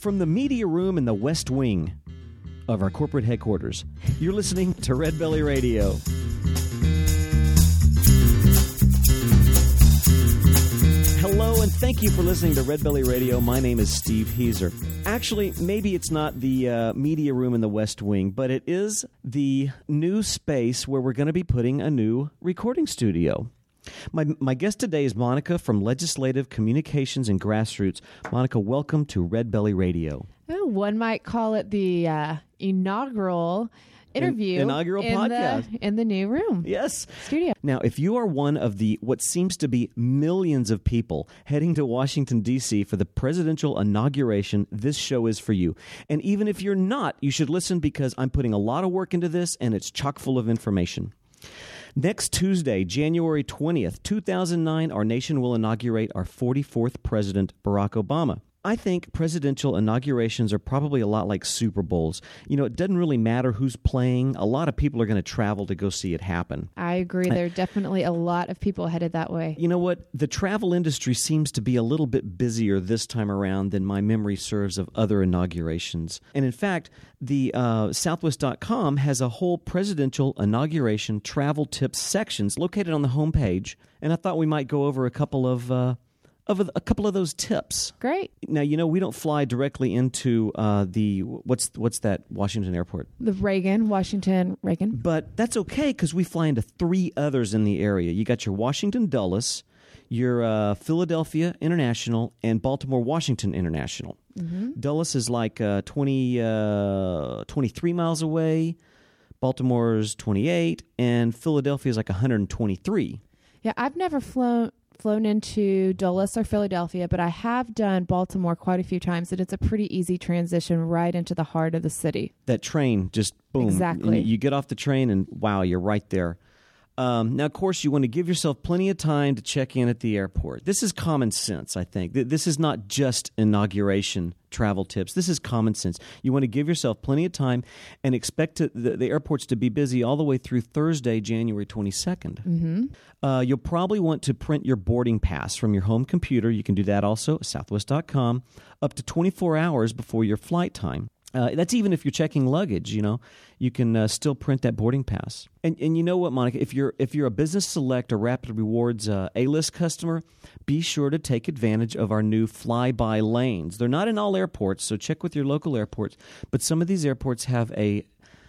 From the media room in the West Wing of our corporate headquarters, you're listening to Red Belly Radio. Hello, and thank you for listening to Red Belly Radio. My name is Steve Heiser. Actually, maybe it's not the media room in the West Wing, but it is the new space where we're going to be putting a new recording studio. My guest today is Monica from Legislative Communications and Grassroots. Monica, welcome to Red Belly Radio. Oh, one might call it the inaugural interview. Inaugural podcast. In the new room. Yes. Studio. Now, if you are one of the what seems to be millions of people heading to Washington, D.C. for the presidential inauguration, this show is for you. And even if you're not, you should listen because I'm putting a lot of work into this and it's chock full of information. Next Tuesday, January 20th, 2009, our nation will inaugurate our 44th president, Barack Obama. I think presidential inaugurations are probably a lot like Super Bowls. You know, it doesn't really matter who's playing. A lot of people are going to travel to go see it happen. I agree. There are definitely a lot of people headed that way. You know what? The travel industry seems to be a little bit busier this time around than my memory serves of other inaugurations. And in fact, the Southwest.com has a whole presidential inauguration travel tips sections located on the homepage. And I thought we might go over a couple of those tips. Great. Now, you know, we don't fly directly into what's that Washington airport? The Washington Reagan. But that's okay because we fly into three others in the area. You got your Washington Dulles, your Philadelphia International, and Baltimore Washington International. Mm-hmm. Dulles is like 23 miles away. Baltimore's 28, and Philadelphia is like 123. Yeah, I've never flown into Dulles or Philadelphia, but I have done Baltimore quite a few times, and it's a pretty easy transition right into the heart of the city. That train, just boom. Exactly. You get off the train, and wow, you're right there. Now, of course, you want to give yourself plenty of time to check in at the airport. This is common sense, I think. This is not just inauguration travel tips. This is common sense. You want to give yourself plenty of time and expect the airports to be busy all the way through Thursday, January 22nd. Mm-hmm. You'll probably want to print your boarding pass from your home computer. You can do that also at Southwest.com up to 24 hours before your flight time. That's even if you're checking luggage, you know, you can still print that boarding pass. And you know what, Monica, if you're a Business Select or Rapid Rewards A-list customer, be sure to take advantage of our new fly-by lanes. They're not in all airports, so check with your local airports. But some of these airports have a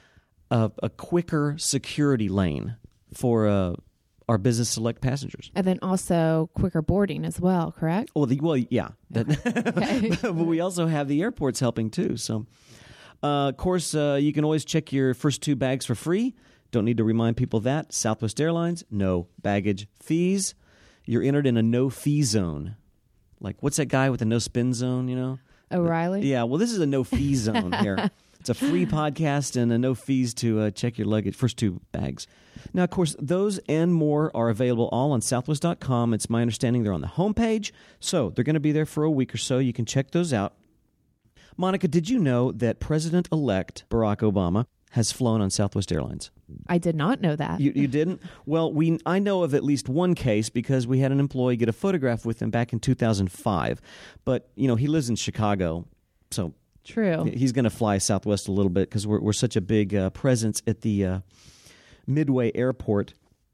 quicker security lane for our Business Select passengers. And then also quicker boarding as well, correct? Yeah. Okay. But we also have the airports helping too. So, of course, you can always check your first two bags for free. Don't need to remind people that. Southwest Airlines, no baggage fees. You're entered in a no-fee zone. Like, what's that guy with the no-spin zone, you know? O'Reilly? Yeah, well, this is a no-fee zone here. It's a free podcast and no fees to check your luggage, first two bags. Now, of course, those and more are available all on Southwest.com. It's my understanding they're on the homepage, so they're going to be there for a week or so. You can check those out. Monica, did you know that President-elect Barack Obama has flown on Southwest Airlines? I did not know that. You didn't? Well, I know of at least one case because we had an employee get a photograph with him back in 2005. But, you know, he lives in Chicago, so... True. He's going to fly Southwest a little bit because we're such a big presence at the Midway Airport.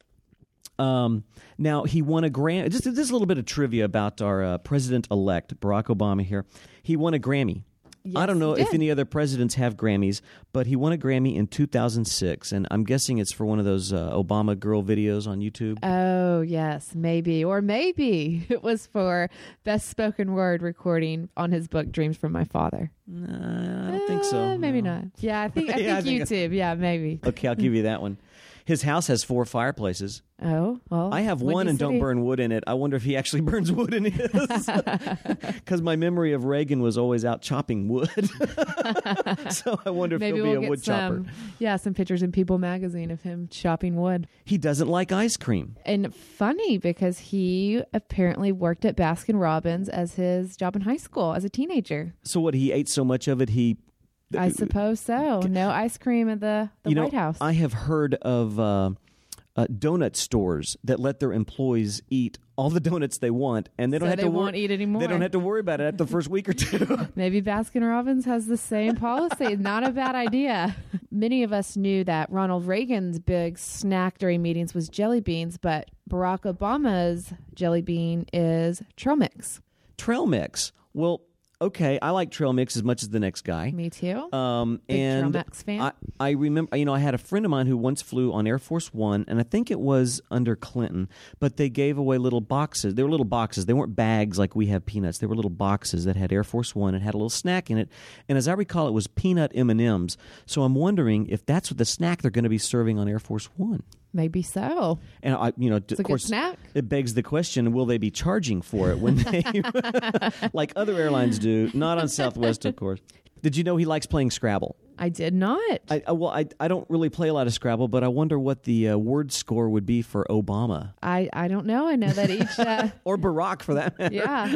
Now, he won a Grammy. Just a little bit of trivia about our president-elect, Barack Obama here. He won a Grammy. Yes, I don't know he if did. any other presidents have Grammys, but he won a Grammy in 2006, and I'm guessing it's for one of those Obama girl videos on YouTube. Oh, yes, maybe. Or maybe it was for Best Spoken Word recording on his book, Dreams from My Father. I don't think so. Maybe No. not. Yeah, I think Yeah, I think YouTube. Yeah, maybe. Okay, I'll give you that one. His house has 4 fireplaces. Oh, well. I have one and don't burn wood in it. I wonder if he actually burns wood in his. Because my memory of Reagan was always out chopping wood. So I wonder if Maybe he'll we'll be a get wood chopper. some pictures in People magazine of him chopping wood. He doesn't like ice cream. And funny because he apparently worked at Baskin Robbins as his job in high school as a teenager. So what, he ate so much of it, I suppose so. No ice cream at the White House. I have heard of donut stores that let their employees eat all the donuts they want, and they don't have to won't eat anymore. They don't have to worry about it after the first week or two. Maybe Baskin-Robbins has the same policy. Not a bad idea. Many of us knew that Ronald Reagan's big snack during meetings was jelly beans, but Barack Obama's jelly bean is trail mix. Trail mix. Well, okay, I like trail mix as much as the next guy. Me too. Big trail mix fan. I remember, I had a friend of mine who once flew on Air Force One, and I think it was under Clinton, but they gave away little boxes. They were little boxes. They weren't bags like we have peanuts. They were little boxes that had Air Force One and had a little snack in it. And as I recall, it was peanut M&Ms. So I'm wondering if that's what the snack they're going to be serving on Air Force One. Maybe so. And It's a of course, good snack. It begs the question: will they be charging for it when they, like other airlines do? Not on Southwest, of course. Did you know he likes playing Scrabble? I did not. I don't really play a lot of Scrabble, but I wonder what the word score would be for Obama. I don't know. I know that each or Barack, for that matter. Yeah.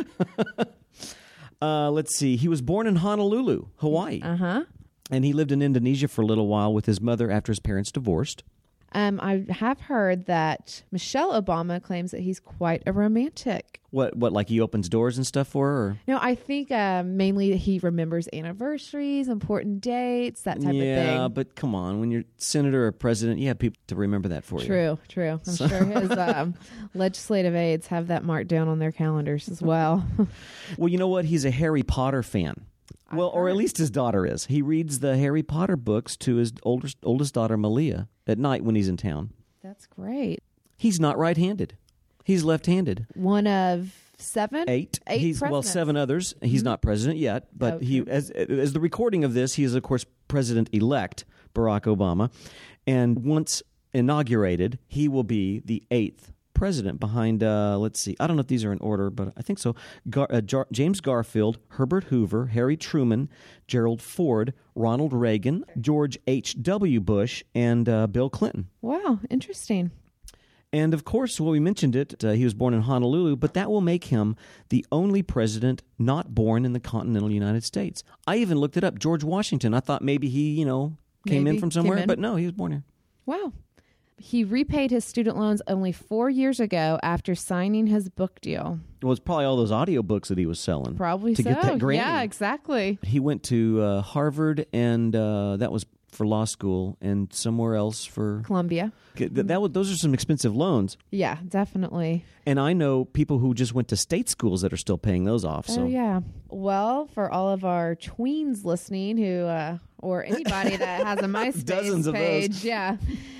Let's see. He was born in Honolulu, Hawaii. And he lived in Indonesia for a little while with his mother after his parents divorced. I have heard that Michelle Obama claims that he's quite a romantic. What, like he opens doors and stuff for her? Or? No, I think mainly he remembers anniversaries, important dates, that type of thing. Yeah, but come on. When you're senator or president, you have people to remember that for you. True. I'm sure his legislative aides have that marked down on their calendars as well. Well, you know what? He's a Harry Potter fan. Well, or at least his daughter is. He reads the Harry Potter books to his oldest daughter, Malia, at night when he's in town. That's great. He's not right-handed. He's left-handed. One of seven? Eight presidents. 7 others. He's not president yet, but he, as the recording of this, he is, of course, President-elect Barack Obama. And once inaugurated, he will be the 8th president behind, let's see, I don't know if these are in order, but I think so. James Garfield, Herbert Hoover, Harry Truman, Gerald Ford, Ronald Reagan, George H.W. Bush, and Bill Clinton. Wow, interesting. And of course, well, we mentioned it, he was born in Honolulu, but that will make him the only president not born in the continental United States. I even looked it up. George Washington, I thought maybe he, came in from somewhere, but no, he was born here. Wow. He repaid his student loans only 4 years ago after signing his book deal. Well, it's probably all those audiobooks that he was selling. Probably to get that Grammy. Yeah, exactly. He went to Harvard, and that was for law school, and somewhere else for Columbia. Those are some expensive loans. Yeah, definitely. And I know people who just went to state schools that are still paying those off. So. Oh, yeah. Well, for all of our tweens listening who, or anybody that has a MySpace Dozens page. Of those. Yeah.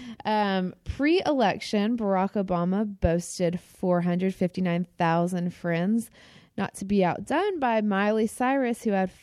Pre-election, Barack Obama boasted 459,000 friends, not to be outdone by Miley Cyrus, who had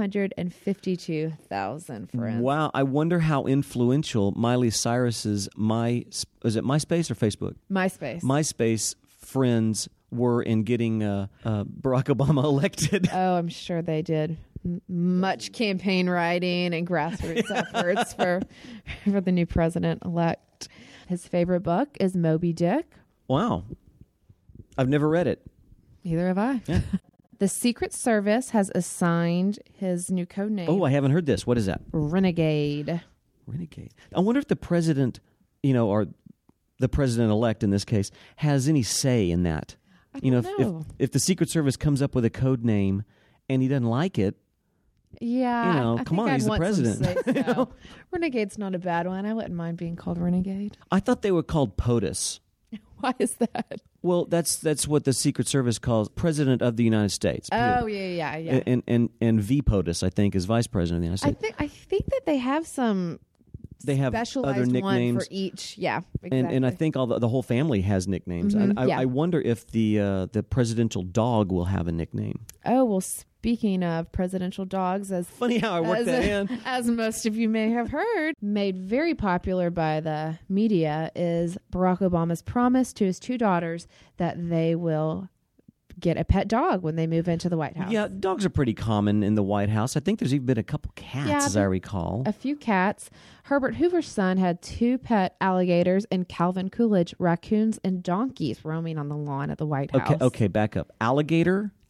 552,000 friends. Wow. I wonder how influential Miley Cyrus's is it MySpace or Facebook? MySpace friends were in getting Barack Obama elected. Oh, I'm sure they did. Much campaign writing and grassroots efforts for the new president-elect. His favorite book is Moby Dick. Wow. I've never read it. Neither have I. Yeah. The Secret Service has assigned his new code name. Oh, I haven't heard this. What is that? Renegade. Renegade. I wonder if the president, or the president-elect in this case, has any say in that. I don't know. If the Secret Service comes up with a code name and he doesn't like it, yeah, come on, he's the president. Renegade's not a bad one. I wouldn't mind being called Renegade. I thought they were called POTUS. Why is that? Well, that's what the Secret Service calls President of the United States. Oh, yeah. And V POTUS, I think, is Vice President of the United States. I think that they have some. They have specialized other nicknames one for each. Yeah, exactly. and I think all the whole family has nicknames. Mm-hmm, and I wonder if the presidential dog will have a nickname. Oh, well, speaking of presidential dogs, funny how I worked that in. As most of you may have heard, made very popular by the media is Barack Obama's promise to his 2 daughters that they will get a pet dog when they move into the White House. Yeah, dogs are pretty common in the White House. I think there's even been a couple cats, as I recall. A few cats. Herbert Hoover's son had 2 pet alligators, and Calvin Coolidge, raccoons and donkeys roaming on the lawn at the White House. Okay, back up. Alligator?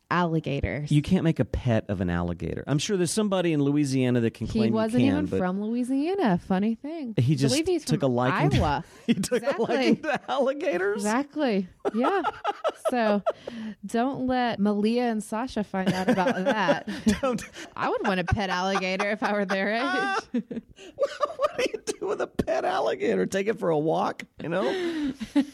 alligators. You can't make a pet of an alligator. I'm sure there's somebody in Louisiana that can claim He wasn't you can. even from Louisiana. Funny thing. He I just believe he's took from a liking. Iowa. He took a liking to alligators. Exactly. Yeah. So don't let Malia and Sasha find out about that. I would want a pet alligator if I were their age. What do you do with a pet alligator? Take it for a walk, you know?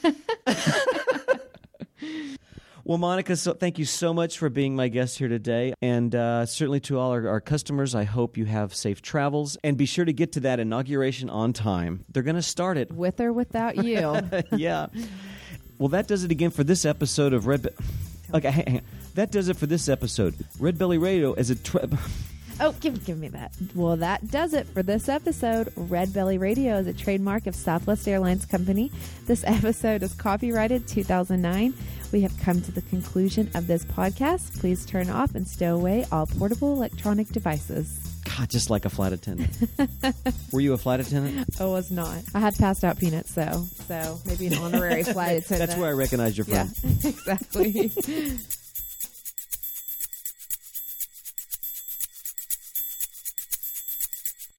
Well, Monica, so thank you so much for being my guest here today. And certainly to all our customers, I hope you have safe travels. And be sure to get to that inauguration on time. They're going to start it. With or without you. Yeah. Well, that does it again for this episode of Red... Okay, hang on. That does it for this episode. Red Belly Radio is a... Oh, give me that. Well, that does it for this episode. Red Belly Radio is a trademark of Southwest Airlines Company. This episode is copyrighted 2009. We have come to the conclusion of this podcast. Please turn off and stow away all portable electronic devices. God, just like a flight attendant. Were you a flight attendant? I was not. I had passed out peanuts, so maybe an honorary flight attendant. That's where I recognize you're from. Yeah, exactly.